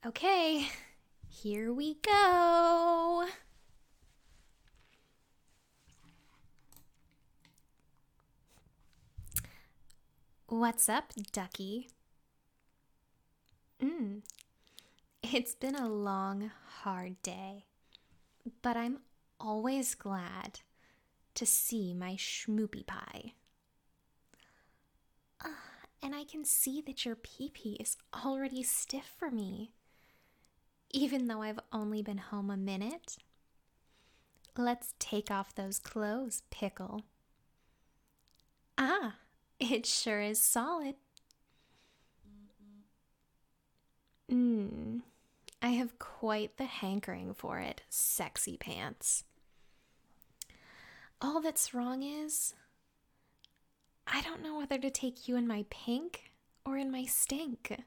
Okay, here we go. What's up, Ducky? It's been a long, hard day, but I'm always glad to see my schmoopie pie. And I can see that your pee-pee is already stiff for me, even though I've only been home a minute. Let's take off those clothes, Pickle. Ah, it sure is solid. I have quite the hankering for it, sexy pants. All that's wrong is, I don't know whether to take you in my pink or in my stink.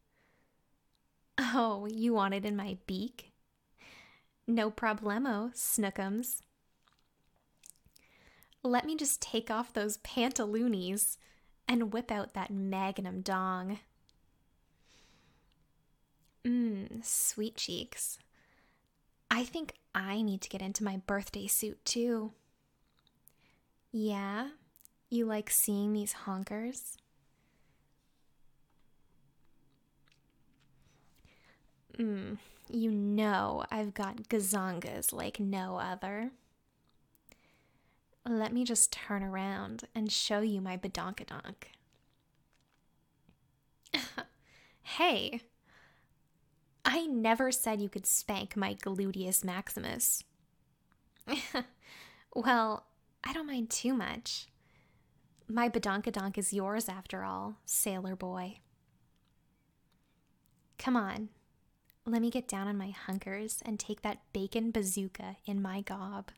Oh, you want it in my beak? No problemo, Snookums. Let me just take off those pantaloonies and whip out that magnum dong. Sweet cheeks. I think I need to get into my birthday suit too. Yeah? You like seeing these honkers? You know I've got gazongas like no other. Let me just turn around and show you my badonkadonk. Hey, I never said you could spank my gluteus maximus. Well, I don't mind too much. My badonkadonk is yours after all, sailor boy. Come on, let me get down on my hunkers and take that bacon bazooka in my gob.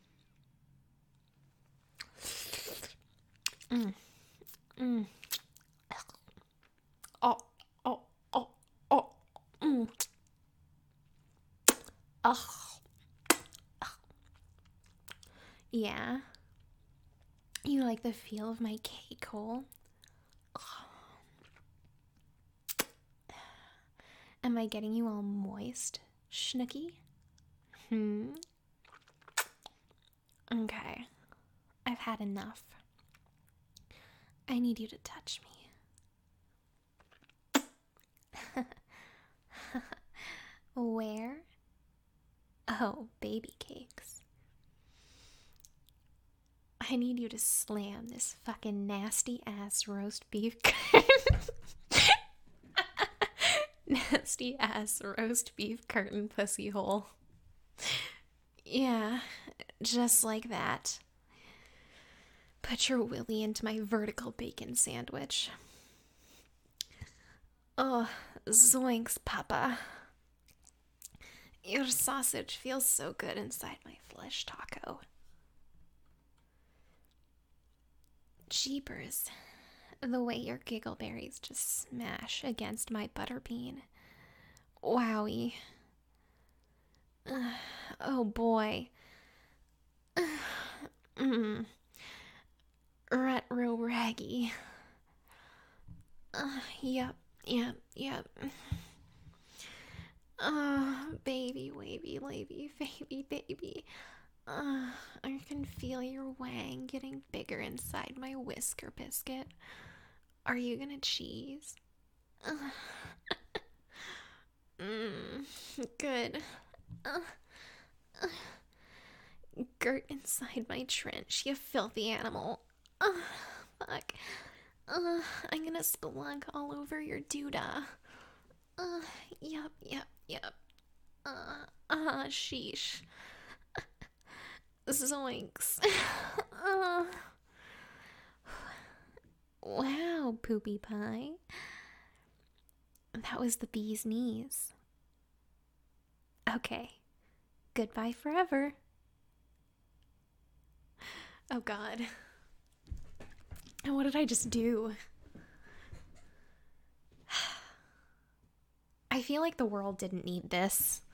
Oh, oh, oh, oh. Oh. Yeah. You like the feel of my cake hole? Am I getting you all moist, Schnooky? Okay. I've had enough. I need you to touch me. Where? Oh, baby cakes. I need you to slam this fucking nasty ass roast beef nasty ass roast beef curtain pussy hole. Yeah, just like that. Put your willy into my vertical bacon sandwich. Oh, zoinks, Papa. Your sausage feels so good inside my flesh taco. Jeepers, the way your giggleberries just smash against my butterbean. Wowie. Oh boy. Retro raggy. Yep. Baby, wavy, lavy, baby. I can feel your wang getting bigger inside my whisker biscuit. Are you gonna cheese? Good. Girt inside my trench, you filthy animal. Fuck. I'm gonna spelunk all over your doodah. Yup. Sheesh. Zoinks. Wow, poopy pie. That was the bee's knees. Okay. Goodbye forever. Oh god. What did I just do? I feel like the world didn't need this.